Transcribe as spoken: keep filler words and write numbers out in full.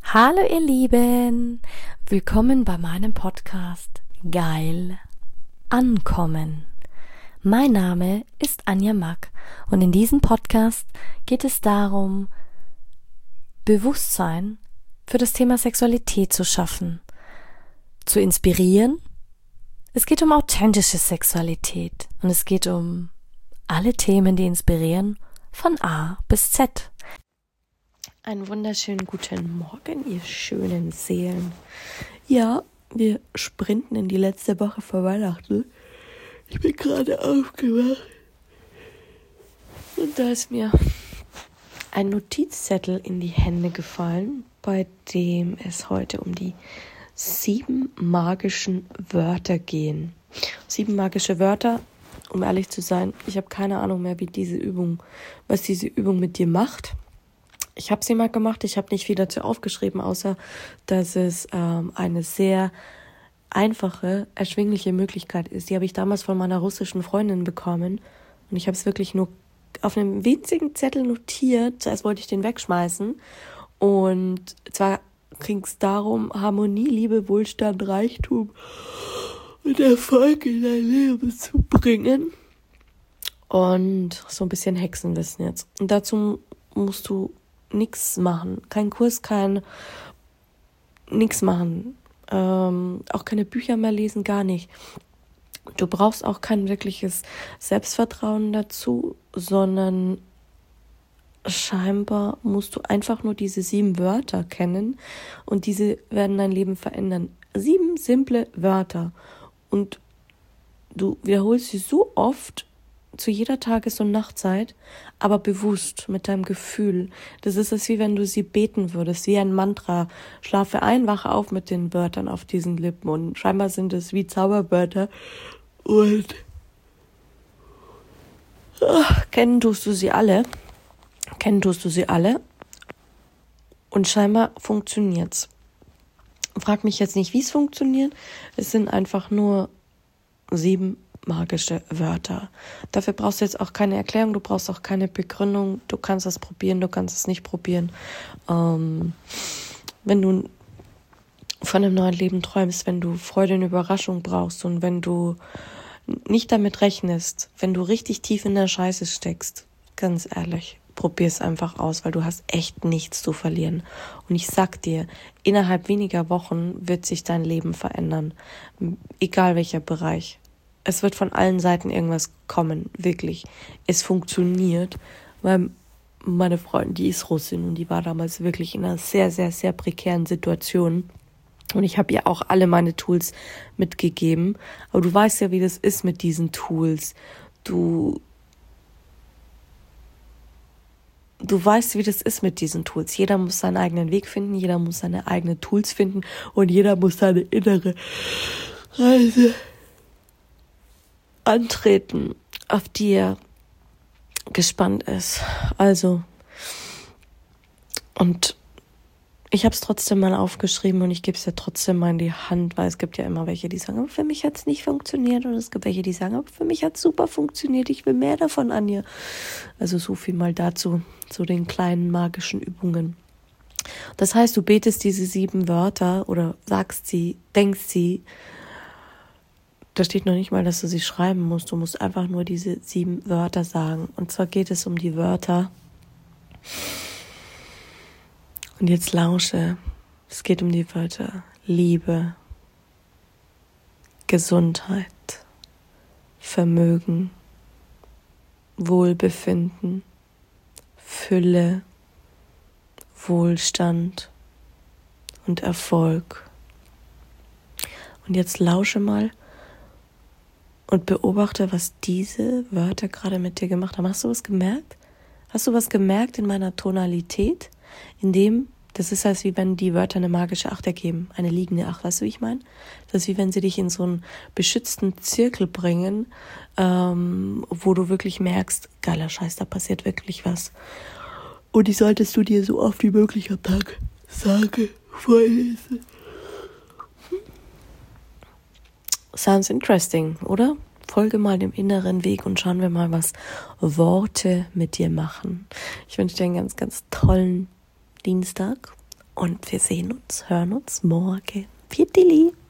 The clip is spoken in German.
Hallo ihr Lieben, willkommen bei meinem Podcast Geil Ankommen. Mein Name ist Anja Mack und in diesem Podcast geht es darum, Bewusstsein für das Thema Sexualität zu schaffen, zu inspirieren. Es geht um authentische Sexualität und es geht um alle Themen, die inspirieren, von A bis Z. Einen wunderschönen guten Morgen, ihr schönen Seelen. Ja, wir sprinten in die letzte Woche vor Weihnachten. Ich bin gerade aufgewacht. Und da ist mir ein Notizzettel in die Hände gefallen, bei dem es heute um die sieben magischen Wörter gehen. Sieben magische Wörter, um ehrlich zu sein, ich habe keine Ahnung mehr, wie diese Übung, was diese Übung mit dir macht. Ich habe sie mal gemacht, ich habe nicht viel dazu aufgeschrieben, außer dass es ähm, eine sehr einfache, erschwingliche Möglichkeit ist. Die habe ich damals von meiner russischen Freundin bekommen und ich habe es wirklich nur auf einem winzigen Zettel notiert. Zuerst wollte ich den wegschmeißen und zwar ging es darum, Harmonie, Liebe, Wohlstand, Reichtum und Erfolg in dein Leben zu bringen und so ein bisschen Hexenwissen jetzt. Und dazu musst du nichts machen, kein Kurs, kein nichts machen, ähm, auch keine Bücher mehr lesen, gar nicht. Du brauchst auch kein wirkliches Selbstvertrauen dazu, sondern scheinbar musst du einfach nur diese sieben Wörter kennen und diese werden dein Leben verändern. Sieben simple Wörter und du wiederholst sie so oft, zu jeder Tages- und Nachtzeit, aber bewusst, mit deinem Gefühl. Das ist es, wie wenn du sie beten würdest, wie ein Mantra. Schlafe ein, wache auf mit den Wörtern auf diesen Lippen und scheinbar sind es wie Zauberwörter und ach, kennen tust du sie alle, kennen tust du sie alle und scheinbar funktioniert's. Frag mich jetzt nicht, wie es funktioniert, es sind einfach nur sieben magische Wörter. Dafür brauchst du jetzt auch keine Erklärung, du brauchst auch keine Begründung, du kannst es probieren, du kannst es nicht probieren. Ähm, wenn du von einem neuen Leben träumst, wenn du Freude und Überraschung brauchst und wenn du nicht damit rechnest, wenn du richtig tief in der Scheiße steckst, ganz ehrlich, probier es einfach aus, weil du hast echt nichts zu verlieren. Und ich sag dir, innerhalb weniger Wochen wird sich dein Leben verändern, egal welcher Bereich. Es wird von allen Seiten irgendwas kommen, wirklich. Es funktioniert, weil meine Freundin, die ist Russin und die war damals wirklich in einer sehr, sehr, sehr prekären Situation. Und ich habe ihr auch alle meine Tools mitgegeben. Aber du weißt ja, wie das ist mit diesen Tools. Du, du weißt, wie das ist mit diesen Tools. Jeder muss seinen eigenen Weg finden, jeder muss seine eigenen Tools finden und jeder muss seine innere Reise antreten, auf die er gespannt ist. Also, und ich habe es trotzdem mal aufgeschrieben und ich gebe es ja trotzdem mal in die Hand, weil es gibt ja immer welche, die sagen, aber für mich hat es nicht funktioniert und es gibt welche, die sagen, aber für mich hat es super funktioniert, ich will mehr davon, Anja. Also so viel mal dazu, zu den kleinen magischen Übungen. Das heißt, du betest diese sieben Wörter oder sagst sie, denkst sie. Da steht noch nicht mal, dass du sie schreiben musst. Du musst einfach nur diese sieben Wörter sagen. Und zwar geht es um die Wörter. Und jetzt lausche. Es geht um die Wörter Liebe, Gesundheit, Vermögen, Wohlbefinden, Fülle, Wohlstand und Erfolg. Und jetzt lausche mal und beobachte, was diese Wörter gerade mit dir gemacht haben. Hast du was gemerkt? Hast du was gemerkt in meiner Tonalität? In dem, das ist halt wie wenn die Wörter eine magische Acht ergeben, eine liegende Acht, weißt du, wie ich meine? Das ist wie wenn sie dich in so einen beschützten Zirkel bringen, ähm, wo du wirklich merkst, geiler Scheiß, da passiert wirklich was. Und die solltest du dir so oft wie möglich am Tag sagen, vorlesen. Sounds interesting, oder? Folge mal dem inneren Weg und schauen wir mal, was Worte mit dir machen. Ich wünsche dir einen ganz, ganz tollen Dienstag und wir sehen uns, hören uns morgen. Viert Dilli!